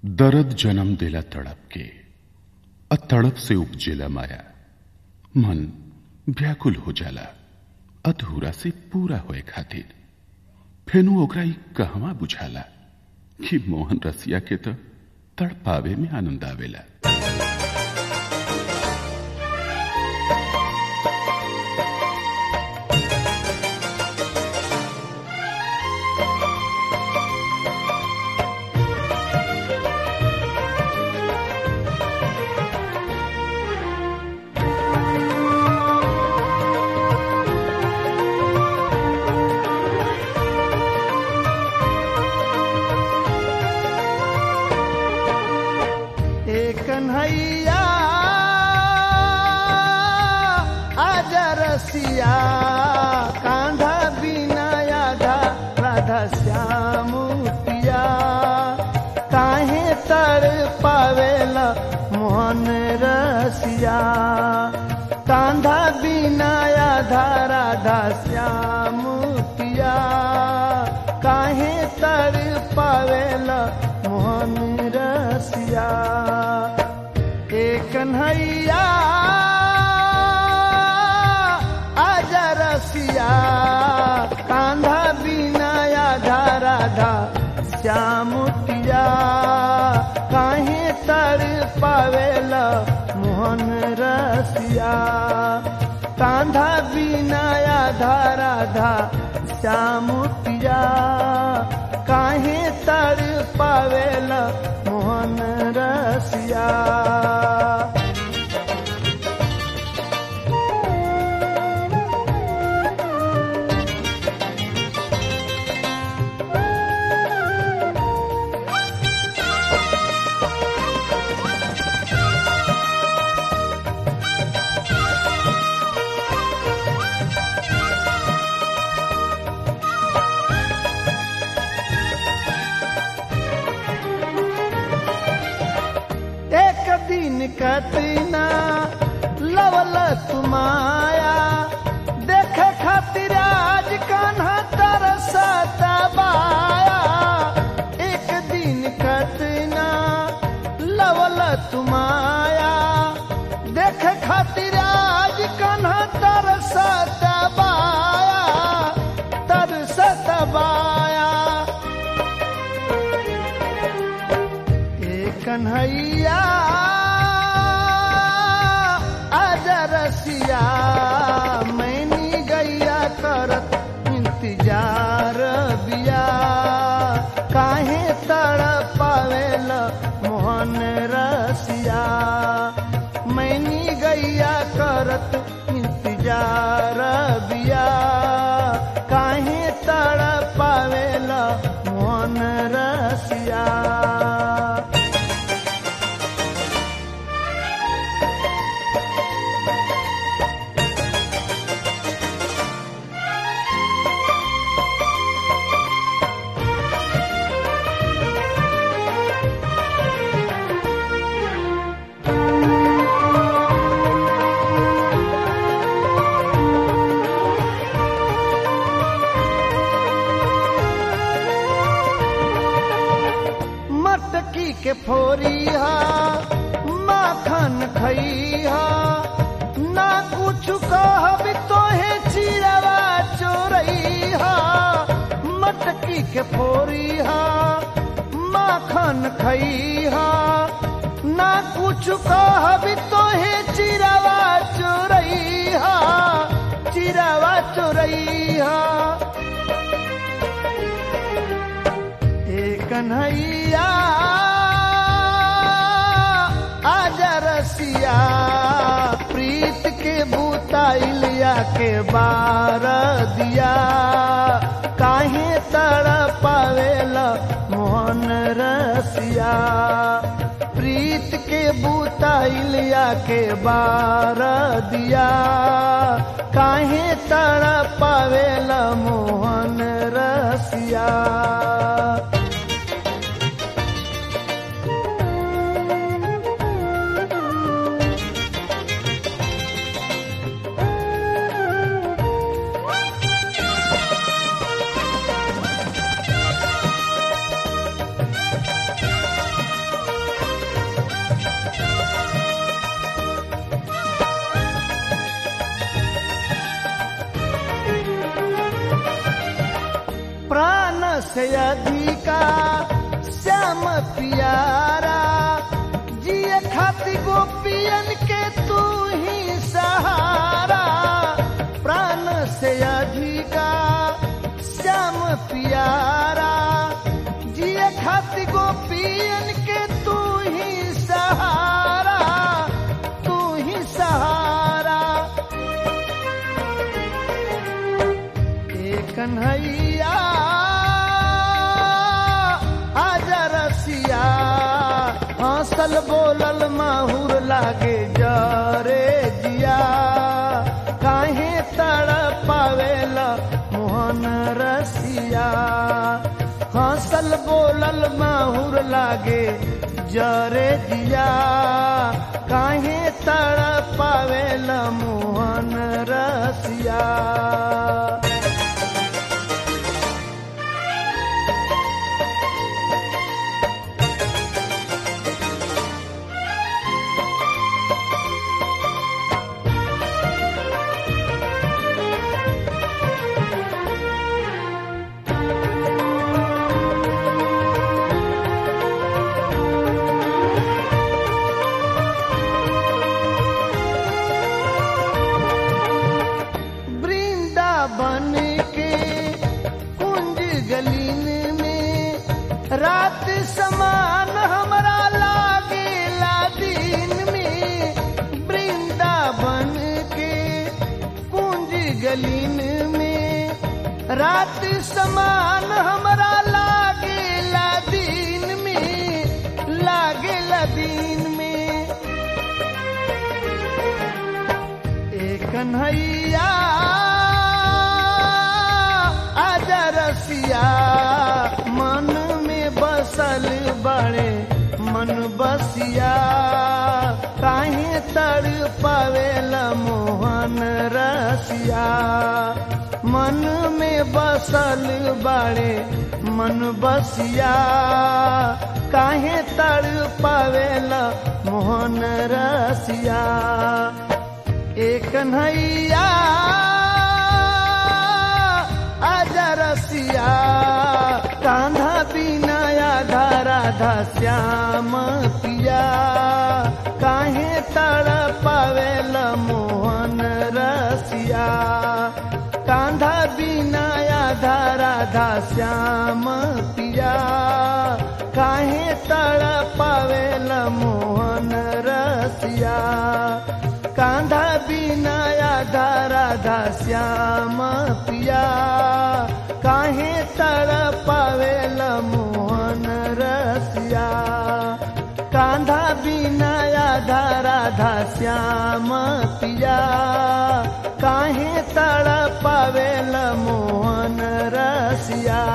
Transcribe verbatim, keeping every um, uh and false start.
दर्द जन्म देला तड़प के, अ तड़प से उपजेला माया। मन व्याकुल हो जाला अधूरा से पूरा होए खातिर। फेनु ओकरा ई कहवा बुझाला कि मोहन रसिया के तो तड़पावे में आनंद आवेला। कन्हैया आजा रसिया, कांधा बिना आधा राधा श्याम पिया। काहे तर पावेला मोहन रसिया, कांधा बिना आधा राधा श्याम पिया। काहे तर पावेला मोहन रसिया। कन्हैया आजा रसिया, कांधा बिना आधा राधा श्याम पिया। काहे तर पावेला मोहन रसिया, कांधा बिना आधा राधा श्याम पिया। काहे तर पावेला मोहन रसिया। कतना लवल तुमाया, देख खातिर आज कान्हा तरसता बाया। एक दिन कतना लवल तुमाया, देख खातिर आज कान्हा तरसता बाया, तरसता बाया। ए कन्हैया रसिया, मैनी गैया करत इंतजार बिया। काहे तड़पावेला मोहन रसिया, मैनी गैया करत इंतजार बिया। काहे तड़पावेला मोहन रसिया। के फोरिया माखन खइहा, ना कुछ कहब तोहे चिरवा चोरैहा। मटकी के फोरिया माखन खइहा, ना कुछ कहब तोहे चिरवा चोरैहा, चिरवा चोरैहा। ए कन्हैया आजा रसिया, प्रीत के बुताइलिया के बार दिया। काहे तड़पावेला मोहन रसिया, प्रीत के बुताइलिया के बार दिया। काहे तड़पावेला मोहन रसिया। से अधिका श्याम प्यारा, जिए खातिर गोपियन के तू ही सहारा। प्राण से अधिका श्याम प्यारा, जिए खातिर गोपियन के तू ही सहारा, तू ही सहारा। ए कन्हैया आजा रसिया, हंसल बोलल माहुर लागे जरे जिया। काहे तड़पावेला मोहन रसिया, हंसल बोलल माहुर लागे जरे जिया। काहे तड़पावेला मोहन रसिया। बन के कुंज गलीन में रात समान हमरा लागेला दिन में। वृंदावन के कुंज गलीन में रात समान हमरा लागेला दिन में, लागेला दिन में। ए कन्हैया आजा रसिया, मन में बसल बड़े मन बसिया। काहे तड़पावेला मोहन रसिया, मन में बसल बड़े मन बसिया। काहे तड़पावेला मोहन रसिया। ए कन्हैया आजा रसिया, कांधा बिना आधा राधा श्याम पिया। काहे तड़पावेला मोहन रसिया, कांधा बिना आधा राधा श्याम पिया। काहे तड़पावेला मोहन रसिया, कांधा बिना आधा राधा श्याम पिया। काहे तड़पावेला मोहन रसिया, कांधा बिना आधा राधा श्याम पिया। काहे तड़पावेला मोहन रसिया।